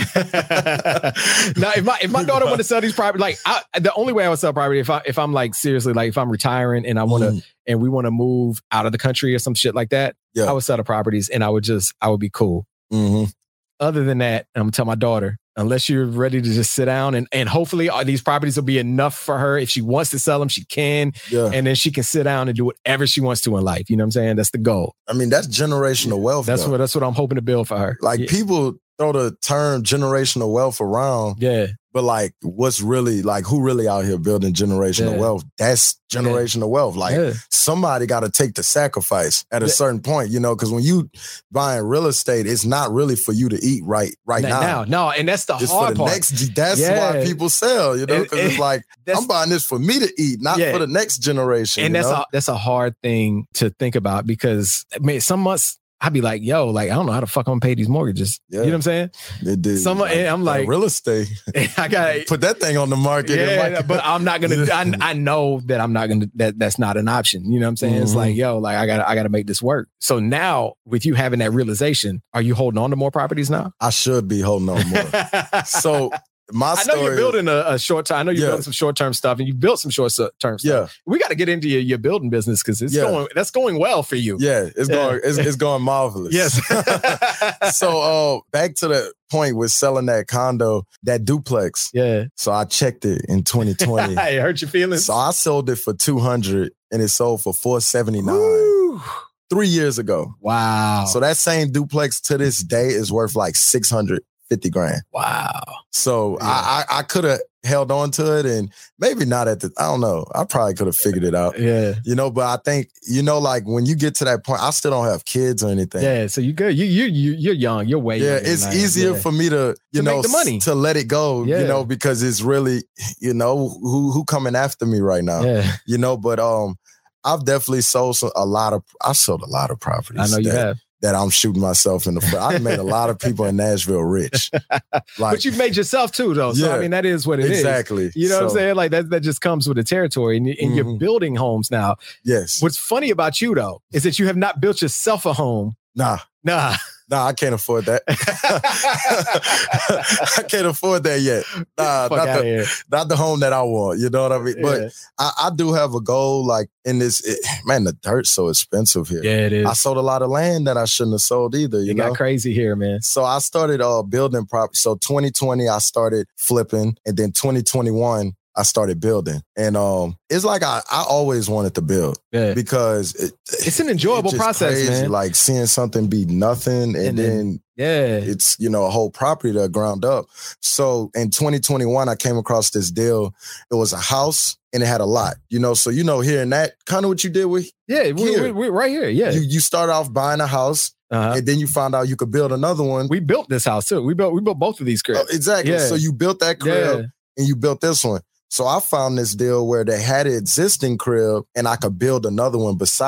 if my if my daughter want to sell these properties, like I, the only way I would sell property if I if I'm like seriously like if I'm retiring and I want to mm. and we want to move out of the country or some shit like that, yeah. I would sell the properties and I would just I would be cool. Mm-hmm. Other than that, I'm gonna tell my daughter, unless you're ready to just sit down and and hopefully all these properties will be enough for her. If she wants to sell them, she can, yeah. and then she can sit down and do whatever she wants to in life. You know what I'm saying? That's the goal. I mean, that's generational wealth. That's though. what that's what I'm hoping to build for her. Like yeah. people throw the term generational wealth around. Yeah. But like, what's really like, who really out here building generational yeah. wealth? That's generational yeah. wealth. Like yeah. somebody got to take the sacrifice at a yeah. certain point, you know, because when you buying real estate, it's not really for you to eat right right now. now. No, and that's the it's hard for the part. Next, that's yeah. why people sell, you know, because it, it, it's like, I'm buying this for me to eat, not yeah. for the next generation. And that's know? a, that's a hard thing to think about because I mean, some months, I'd be like, yo, like, I don't know how the fuck I'm gonna pay these mortgages. Yeah. You know what I'm saying? It did. Some, like, I'm like, real estate. I got put that thing on the market. Yeah, but I'm not gonna. I, I know that I'm not gonna. That that's not an option. You know what I'm saying? Mm-hmm. It's like, yo, like I got, I got to make this work. So now, with you having that realization, are you holding on to more properties now? I should be holding on more. So. My I know story, you're building a, a short time. I know you're yeah. building some short term stuff, and you built some short term stuff. Yeah, we got to get into your, your building business because it's yeah. going. That's going well for you. Yeah, it's yeah. going. It's, it's going marvelous. Yes. So, uh, back to the point with selling that condo, that duplex. Yeah. So I checked it in twenty twenty. It hurt your feelings. So I sold it for two hundred, and it sold for four seventy nine. Three years ago. Wow. So that same duplex to this day is worth like six hundred fifty grand. Wow. So yeah. I, I, I could have held on to it and maybe not at the, I don't know. I probably could have figured it out. Yeah. You know, but I think, you know, like when you get to that point, I still don't have kids or anything. Yeah. So you good. You, you, you, you're young. You're way Yeah. younger It's than I am. easier yeah. for me to, you to know, make the money. to let it go, yeah. you know, because it's really, you know, who, who coming after me right now, yeah. you know, but, um, I've definitely sold some, a lot of, I sold a lot of properties. I know you that, have. That I'm shooting myself in the foot. I've made a lot of people in Nashville rich. Like, but you've made yourself too, though. So, yeah, I mean, that is what it exactly. is. You know so, what I'm saying? Like, that, that just comes with the territory. And, and mm-hmm. you're building homes now. Yes. What's funny about you, though, is that you have not built yourself a home. Nah. Nah. Nah, I can't afford that. I can't afford that yet. Nah, not the, not the home that I want. You know what I mean? Yeah. But I, I do have a goal, like in this, it, man, the dirt's so expensive here. Yeah, it is. I sold a lot of land that I shouldn't have sold either. You it know? got crazy here, man. So I started uh, building property. So twenty twenty, I started flipping. And then twenty twenty-one, I started building. And um, it's like I, I always wanted to build yeah. because it, it's an enjoyable it's process, crazy, man. Like seeing something be nothing and, and then, then yeah, it's, you know, a whole property that ground up. So in twenty twenty-one, I came across this deal. It was a house and it had a lot, you know, so, you know, hearing that kind of what you did with. Yeah, we're, we're right here. Yeah. You, you start off buying a house. Uh-huh. And then you found out you could build another one. We built this house too. We built, we built both of these cribs. Oh, exactly. Yeah. So you built that crib yeah. and you built this one. So I found this deal where they had an existing crib and I could build another one beside it.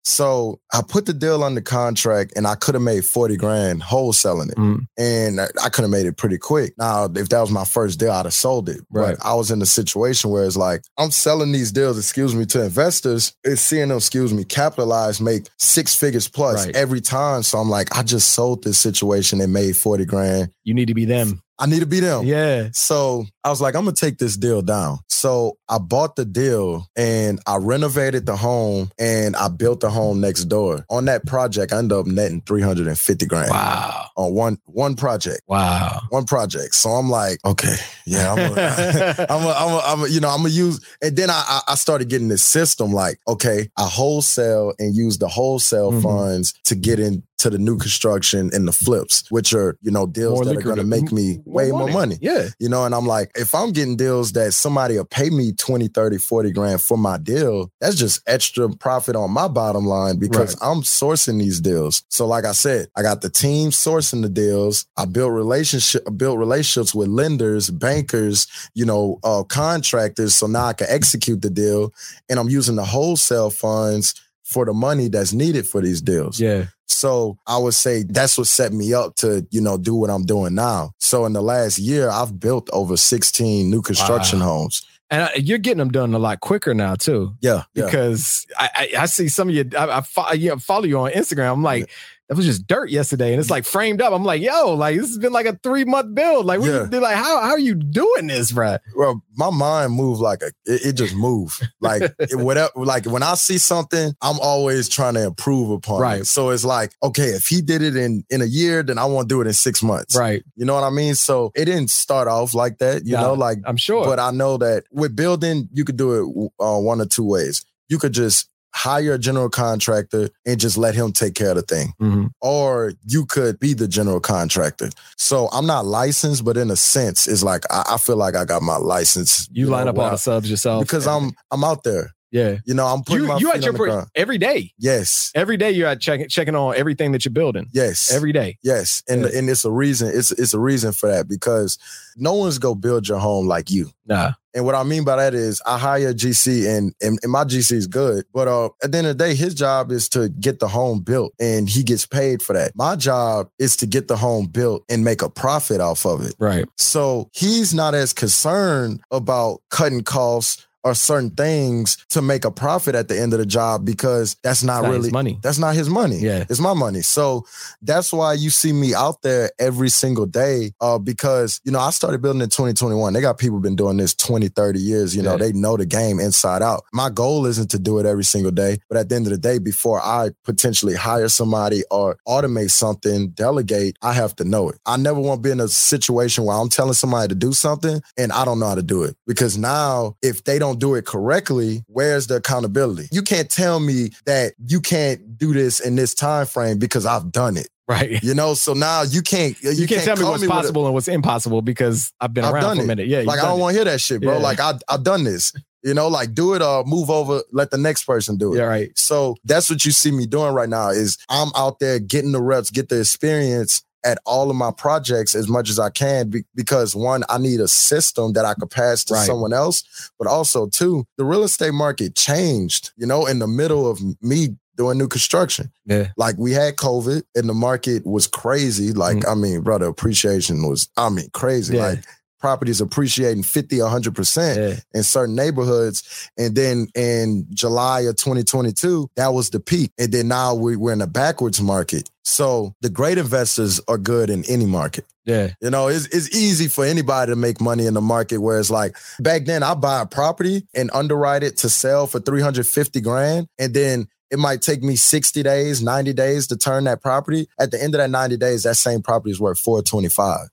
So I put the deal under contract and I could have made forty grand wholesaling it. Mm. And I could have made it pretty quick. Now, if that was my first deal, I'd have sold it. Right. But I was in a situation where it's like, I'm selling these deals, excuse me, to investors. It's seeing them, excuse me, capitalize, make six figures plus Right. every time. So I'm like, I just sold this situation and made forty grand. You need to be them. I need to be them. Yeah. So I was like, I'm going to take this deal down. So I bought the deal and I renovated the home and I built the home next door. On that project, I ended up netting three hundred fifty grand. Wow. On one one project. Wow. One project. So I'm like, okay, yeah, I'm a, I'm a, I'm a, I'm a, you know, I'm gonna use, and then I, I started getting this system like, okay, I wholesale and use the wholesale Mhm. funds to get into the new construction and the flips, which are, you know, deals More that are going to lucrative. make me way more money. Yeah. You know, and I'm like, if I'm getting deals that somebody will pay me twenty, thirty, forty grand for my deal, that's just extra profit on my bottom line because Right. I'm sourcing these deals. So like I said, I got the team sourcing the deals. I built relationship, built relationships with lenders, bankers, you know, uh, contractors. So now I can execute the deal and I'm using the wholesale funds for the money that's needed for these deals. Yeah. So I would say that's what set me up to, you know, do what I'm doing now. So in the last year, I've built over sixteen new construction Wow. homes. And I, you're getting them done a lot quicker now too. Yeah. yeah. Because I, I, I see some of you, I, I, fo- you know, follow you on Instagram. I'm like, that was just dirt yesterday. And it's like framed up. I'm like, yo, like this has been like a three month build. Like, what Yeah. you, like how, how are you doing this, bro? Well, my mind moved like a, it, it just moved. Like it, whatever, like when I see something, I'm always trying to improve upon Right. it. So it's like, okay, if he did it in, in a year, then I want to do it in six months. Right. You know what I mean? So it didn't start off like that, you Nah, know, like, I'm sure. but I know that with building, you could do it uh, one or two ways. You could just hire a general contractor and just let him take care of the thing. Mhm. Or you could be the general contractor. So I'm not licensed, but in a sense, it's like I, I feel like I got my license. You, line know, up all where the I- subs yourself. because I'm I'm out there. yeah. You know, I'm putting You, my you feet at your on the pre- ground. every day. Yes. Every day you're at checking checking on everything that you're building. Yes. Every day. Yes. And Yeah. and it's a reason. It's it's a reason for that because no one's gonna build your home like you. Nah. And what I mean by that is I hire a G C and, and, and my G C is good. But uh, at the end of the day, his job is to get the home built and he gets paid for that. My job is to get the home built and make a profit off of it. Right. So he's not as concerned about cutting costs or certain things to make a profit at the end of the job because that's not, Not his really money. That's not his money. Yeah. It's my money. So that's why you see me out there every single day uh, because, you know, I started building in twenty twenty-one. They got people been doing this twenty, thirty years. You know, Yeah. they know the game inside out. My goal isn't to do it every single day, but at the end of the day, before I potentially hire somebody or automate something, delegate, I have to know it. I never want to be in a situation where I'm telling somebody to do something and I don't know how to do it because now if they don't do it correctly, where's the accountability? You can't tell me that you can't do this in this time frame because I've done it. Right. You know, so now you can't you, You, can't, tell me call what's with a- possible and what's impossible because I've been I've around done for a it. minute. Yeah. Like I don't want to hear that shit, bro. Yeah. Like I I've done this. You know, like do it or move over, let the next person do it. Yeah, right. So that's what you see me doing right now is I'm out there getting the reps, get the experience at all of my projects as much as I can be- because one, I need a system that I could pass to Right. someone else, but also two, the real estate market changed, you know, in the middle of me doing new construction. Yeah. Like we had COVID and the market was crazy. Like, Mm. I mean, brother, appreciation was, I mean, crazy. Yeah. Like properties appreciating fifty, one hundred percent Yeah. in certain neighborhoods. And then in July of twenty twenty-two, that was the peak. And then now we, we're in a backwards market. So the great investors are good in any market. Yeah. You know, it's, it's easy for anybody to make money in the market where it's like back then I buy a property and underwrite it to sell for three hundred fifty grand. And then it might take me sixty days, ninety days to turn that property. At the end of that ninety days, that same property is worth four twenty-five.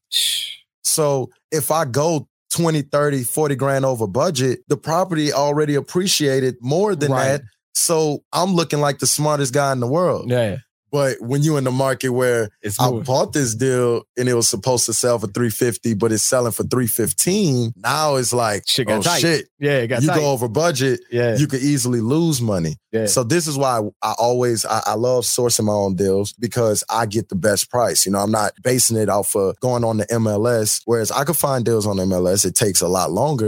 So if I go twenty, thirty, forty grand over budget, the property already appreciated more than Right. that. So I'm looking like the smartest guy in the world. Yeah. But when you're in the market where It's I moving. bought this deal and it was supposed to sell for three fifty, but it's selling for three fifteen, now it's like, Shit got oh tight. shit, Yeah. It got you tight. go over budget, yeah. you could easily lose money. yeah. So this is why I always, I, I love sourcing my own deals because I get the best price. You know, I'm not basing it off of going on the M L S, whereas I could find deals on M L S. It takes a lot longer. right.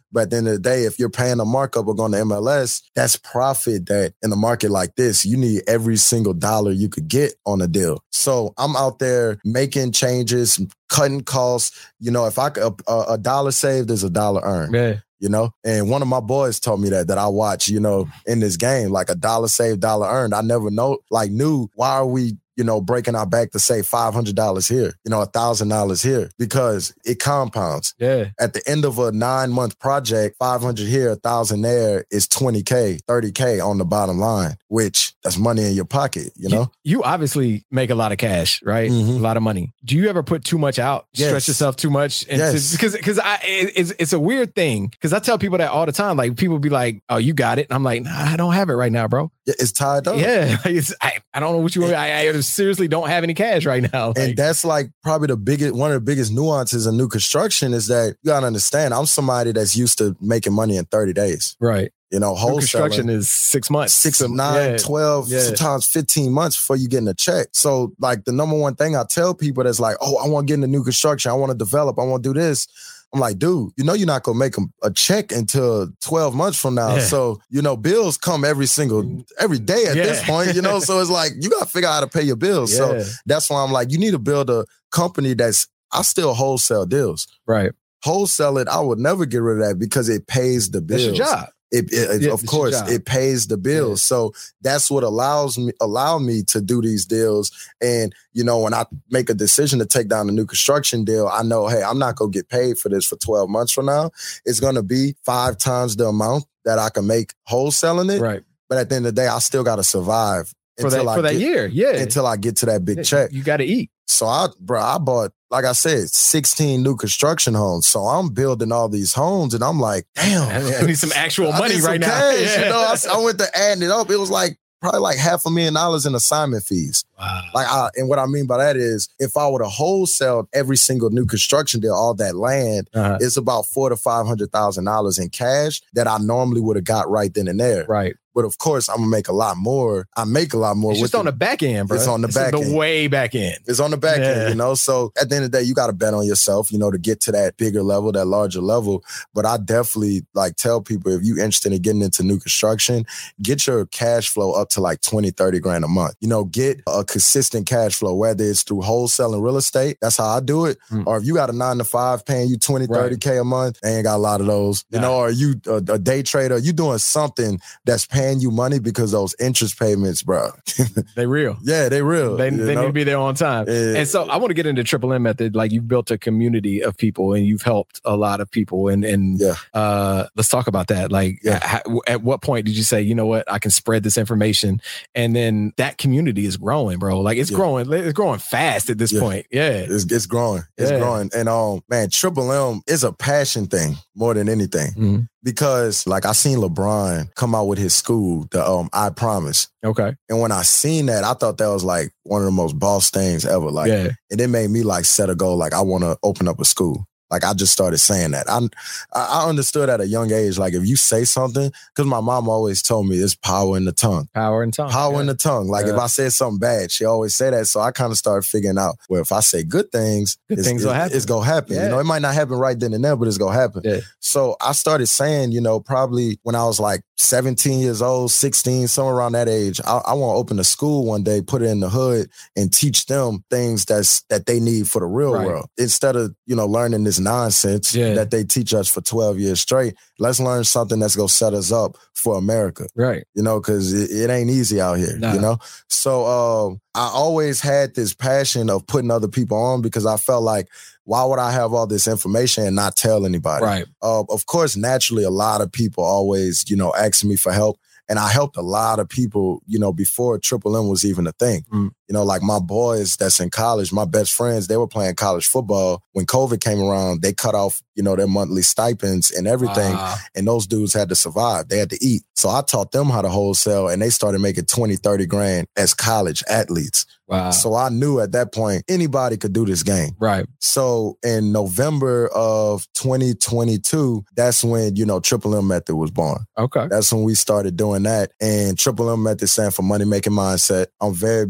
But at the end of the day, if you're paying a markup or going to M L S, that's profit that in a market like this, you need every single dollar you could get on a deal. So I'm out there making changes, cutting costs. You know, if I a, a dollar saved is a dollar earned. Yeah. You know, and one of my boys told me that, that I watch, you know, in this game, like a dollar saved, dollar earned. I never know, like knew why are we, you know, breaking our back to say five hundred dollars here, you know, one thousand dollars here, because it compounds. Yeah. At the end of a nine month project, five hundred here, one thousand there is twenty K, thirty K on the bottom line, which that's money in your pocket, you know? You, you obviously make a lot of cash, right? Mhm. A lot of money. Do you ever put too much out? Yes. Stretch yourself too much? Into, Yes. Because because I it- it's it's a weird thing. Because I tell people that all the time. Like people be like, "Oh, you got it," and I'm like, nah, "I don't have it right now, bro." It's tied up. Yeah, like it's, I I don't know what you. I, I seriously don't have any cash right now. Like, And that's like probably the biggest, one of the biggest nuances in new construction is that you gotta understand, I'm somebody that's used to making money in thirty days. right. You know, New wholesaling. construction is six months, Six, So, nine, yeah. twelve, Yeah. sometimes fifteen months before you getting a check. So, like, the number one thing I tell people that's like, oh, I want to get into new construction. I want to develop. I want to do this. I'm like, dude, you know you're not going to make a, a check until twelve months from now. Yeah. So, you know, bills come every single, every day at Yeah. this point, you know? So it's like, you got to figure out how to pay your bills. So Yeah. that's why I'm like, you need to build a company that's, I still wholesale deals. Right. Wholesale it, I would never get rid of that because it pays the bills. That's your job. It, it, Yeah, of it's your course, job. it pays the bills. So that's what allows me allow me to do these deals. And you know, when I make a decision to take down a new construction deal, I know, hey, I'm not gonna get paid for this for twelve months from now. It's gonna be five times the amount that I can make wholesaling it. Right. But at the end of the day, I still gotta survive For that until I for that get, year. Yeah. until I get to that big Yeah, check. You got to eat. So I, bro, I bought, like I said, sixteen new construction homes. So I'm building all these homes, and I'm like, damn, I need some actual I money need some right now. cash, Yeah. You know, I, I went to adding it up. It was like probably like half a million dollars in assignment fees. Wow. Like, I, and what I mean by that is, if I would have wholesaled every single new construction deal, all that land, Uh-huh. it's about four to five hundred thousand dollars in cash that I normally would have got right then and there. Right. But of course, I'm gonna make a lot more. I make a lot more. It's with just on it. the back end, bro. It's on the back the end. way back end. It's on the back Yeah. end, you know? So at the end of the day, you got to bet on yourself, you know, to get to that bigger level, that larger level. But I definitely like tell people, if you're interested in getting into new construction, get your cash flow up to like twenty, thirty grand a month. You know, get a consistent cash flow, whether it's through wholesaling real estate. That's how I do it. Mm. Or if you got a nine to five paying you twenty, thirty K a month, they ain't got a lot of those, you Nah. know, or you a, a day trader, you doing something that's paying you money because those interest payments, bro. They real. Yeah, they real. They, you they know? need to be there on time. Yeah. And so I want to get into Triple M Method. Like you've built a community of people and you've helped a lot of people. And and Yeah. uh, let's talk about that. Like Yeah. ha- at what point did you say, you know what, I can spread this information? And then that community is growing, bro. Like it's Yeah. growing. It's growing fast at this Yeah. point. Yeah. It's, it's growing. It's Yeah. growing. And um, man, Triple M is a passion thing more than anything. Mhm. Because like I seen LeBron come out with his school, the um I Promise. Okay. And when I seen that, I thought that was like one of the most boss things ever. Like, yeah. and it made me like set a goal. Like I want to open up a school. Like I just started saying that. I I understood at a young age, like if you say something, because my mom always told me there's power in the tongue. Power and tongue. Power yeah. in the tongue. Like if Yeah. I said something bad, she always say that. So I kind of started figuring out, well, if I say good things, Good it's, things will it's- happen. It's gonna happen. Yeah. You know, it might not happen right then and there, but it's gonna happen. Yeah. So I started saying, you know, probably when I was like seventeen years old, sixteen, somewhere around that age, I, I want to open a school one day, put it in the hood, and teach them things that's that they need for the real Right. world. Instead of, you know, learning this nonsense Yeah. that they teach us for twelve years straight, let's learn something that's gonna set us up for America. Right. You know, because it, it ain't easy out here, Nah. you know? So um, I always had this passion of putting other people on because I felt like, why would I have all this information and not tell anybody? Right. Uh, of course, naturally, a lot of people always, you know, ask me for help. And I helped a lot of people, you know, before Triple M was even a thing. Mm. You know, like my boys that's in college, my best friends, they were playing college football. When COVID came around, they cut off, you know, their monthly stipends and everything. Wow. And those dudes had to survive. They had to eat. So I taught them how to wholesale and they started making twenty, thirty grand as college athletes. Wow. So I knew at that point, anybody could do this game. Right. So in November of twenty twenty-two, that's when, you know, Triple M Method was born. Okay. That's when we started doing that. And Triple M Method stands for Money Making Mindset. I'm very big on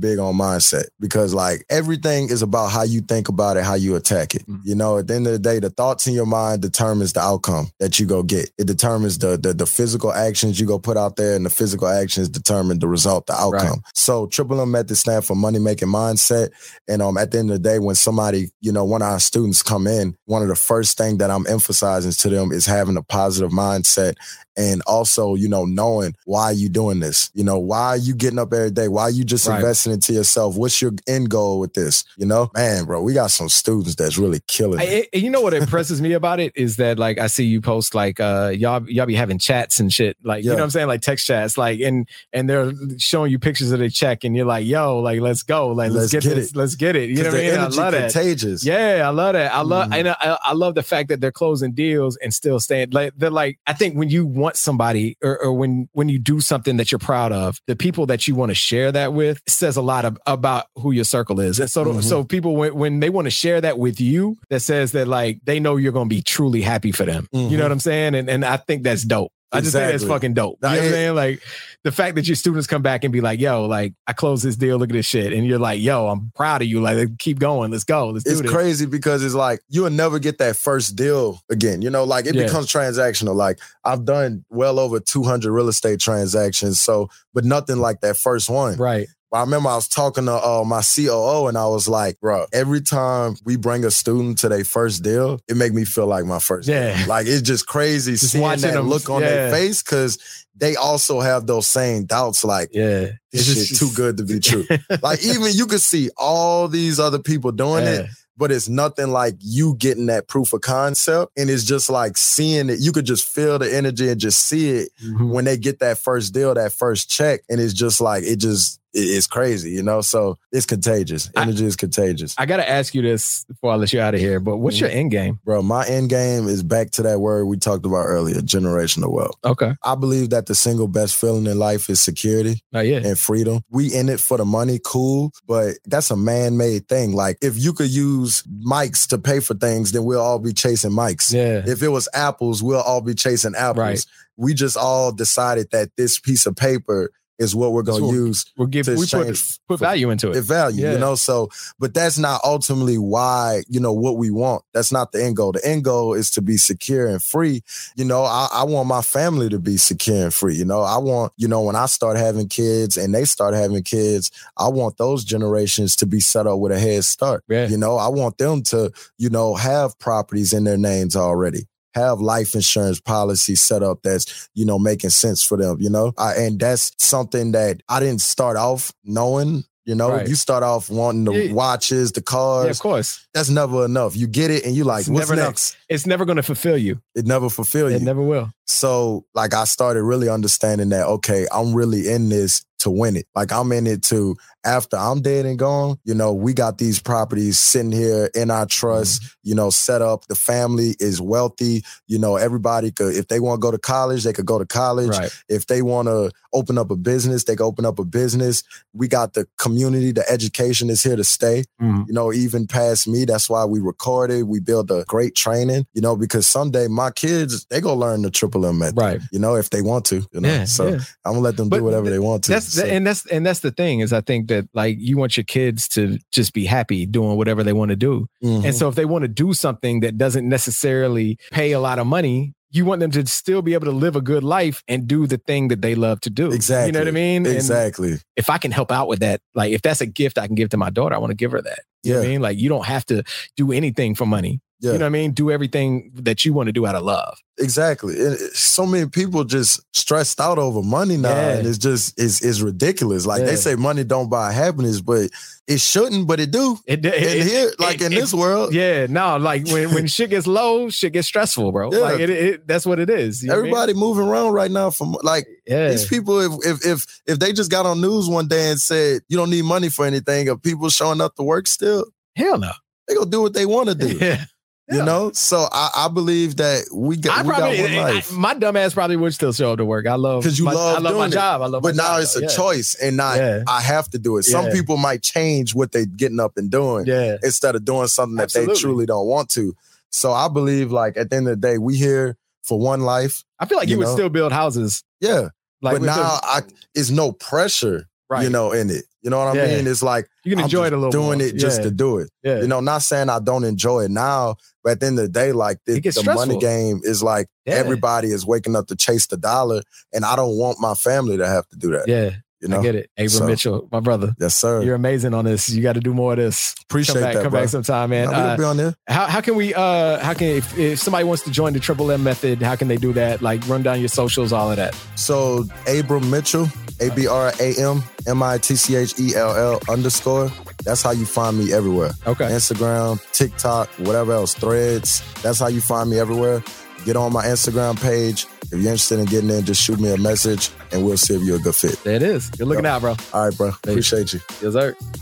mindset because like everything is about how you think about it, how you attack it. Mm-hmm. You know, at the end of the day, the thoughts in your mind determines the outcome that you go get. It determines the, the, the physical actions you go put out there, and the physical actions determine the result, the outcome. Right. So Triple M Method stands for money making mindset. And um, at the end of the day, when somebody, you know, one of our students come in, one of the first things that I'm emphasizing to them is having a positive mindset. And also, you know, knowing why you doing this, you know, why are you getting up every day? Why are you just right. investing into yourself? What's your end goal with this? You know, man, bro, we got some students that's really killing it. I, you know what impresses me about it is that like I see you post like uh y'all y'all be having chats and shit, like yeah. you know what I'm saying, like text chats, like and and they're showing you pictures of the check, and you're like, yo, like let's go, like let's, let's get, get this, it. let's get it. You know what I mean? I love that. Contagious. Yeah, I love that. I love mm-hmm. and I, I love the fact that they're closing deals and still staying. Like they're like, I think when you want somebody or, or when when you do something that you're proud of, the people that you want to share that with says a lot of, about who your circle is. And so, mm-hmm. so people, when, when they want to share that with you, that says that like, they know you're going to be truly happy for them. Mm-hmm. You know what I'm saying? And and I think that's dope. I just exactly. think that's fucking dope. You know what I'm saying? Like the fact that your students come back and be like, yo, like I closed this deal, look at this shit. And you're like, yo, I'm proud of you. Like keep going. Let's go. Let's do it's this. It's crazy because it's like, you'll never get that first deal again. You know, like it yeah. becomes transactional. Like I've done well over two hundred real estate transactions. So, but nothing like that first one. Right. I remember I was talking to uh, my C O O and I was like, bro, every time we bring a student to their first deal, it make me feel like my first yeah. deal. Like, it's just crazy just seeing that them, look on yeah. their face because they also have those same doubts like, yeah, this shit just too good to be true. Like, even you could see all these other people doing yeah. it, but it's nothing like you getting that proof of concept. And it's just like seeing it. You could just feel the energy and just see it mm-hmm. when they get that first deal, that first check. And it's just like, it just, it's crazy, you know? So it's contagious. Energy I, is contagious. I got to ask you this before I let you out of here, but what's mm-hmm. your end game? Bro, my end game is back to that word we talked about earlier, generational wealth. Okay. I believe that the single best feeling in life is security oh, yeah. and freedom. We in it for the money, cool, but that's a man-made thing. Like if you could use mics to pay for things, then we'll all be chasing mics. Yeah. If it was apples, we'll all be chasing apples. Right. We just all decided that this piece of paper is what we're going to use we'll give, to we put, put value into it. The value, yeah. you know? So, but that's not ultimately why, you know, what we want. That's not the end goal. The end goal is to be secure and free. You know, I, I want my family to be secure and free. You know, I want, you know, when I start having kids and they start having kids, I want those generations to be set up with a head start. Yeah. You know, I want them to, you know, have properties in their names already. Have life insurance policy set up that's, you know, making sense for them, you know? I, and that's something that I didn't start off knowing, you know? Right. You start off wanting the yeah. watches, the cars. Yeah, of course. That's never enough. You get it and you like, it's what's never next? Enough. It's never going to fulfill you. It never fulfill you. It never will. So, like, I started really understanding that, okay, I'm really in this to win it. Like, I'm in it to, after I'm dead and gone, you know, we got these properties sitting here in our trust, mm-hmm. you know, set up. The family is wealthy. You know, everybody could, if they want to go to college, they could go to college. Right. If they want to open up a business, they can open up a business. We got the community, the education is here to stay. Mm-hmm. You know, even past me, that's why we recorded. We build a great training, you know, because someday my kids, they go learn the Triple M method, right? You know, if they want to, you know, yeah, so yeah. I'm gonna let them but do whatever they want to. That's so. the, and that's and that's the thing is I think that like you want your kids to just be happy doing whatever they want to do, mm-hmm. and so if they want to do something that doesn't necessarily pay a lot of money, you want them to still be able to live a good life and do the thing that they love to do. Exactly. You know what I mean? Exactly. And if I can help out with that, like if that's a gift I can give to my daughter, I want to give her that. You yeah. know what I mean? Like you don't have to do anything for money. Yeah. You know what I mean? Do everything that you want to do out of love. Exactly. And so many people just stressed out over money now. Yeah. And it's just, it's, it's ridiculous. Like yeah. they say money don't buy happiness, but it shouldn't, but it do. It, it, and it, here, like it, in it, this world. Yeah, no, like when, when shit gets low, shit gets stressful, bro. Yeah. Like it, it, that's what it is. You Everybody know what I mean? moving around right now from like yeah. these people, if, if, if, if they just got on news one day and said, you don't need money for anything, are people showing up to work still? Hell no. They gonna do what they want to do. Yeah. You yeah. know, so I, I believe that we got, I we probably, got one life. I, my dumb ass probably would still show up to work. I love because you my, love I love doing my job. I love, but my now job, it's a yeah. choice, and not yeah. I have to do it. Some yeah. people might change what they getting up and doing, yeah. instead of doing something that Absolutely. they truly don't want to. So I believe, like at the end of the day, we here for one life. I feel like you, you would know? still build houses. Yeah, like but now the, I, it's no pressure, right. you know, in it. You know what I Yeah. mean? It's like You can I'm enjoy just it a little doing more. it just Yeah. to do it. Yeah. You know, not saying I don't enjoy it now, but at the end of the day, like the, It gets the money stressful. game is like Yeah. everybody is waking up to chase the dollar, and I don't want my family to have to do that. Yeah. You know? I get it. Abram So- Mitchell, my brother. Yes, sir. You're amazing on this. You got to do more of this. Appreciate come back, that, Come bro. back sometime, man. Nah, we gonna Uh, be on there. how how can we uh how can if, if somebody wants to join the Triple M method, how can they do that? Like run down your socials, all of that. So Abram Mitchell, A B R A M M I T C H E L L underscore. That's how you find me everywhere. Okay. Instagram, TikTok, whatever else, Threads. That's how you find me everywhere. Get on my Instagram page. If you're interested in getting in, just shoot me a message and we'll see if you're a good fit. There it is. You're looking Yep. out, bro. All right, bro. Appreciate you. Yes, sir.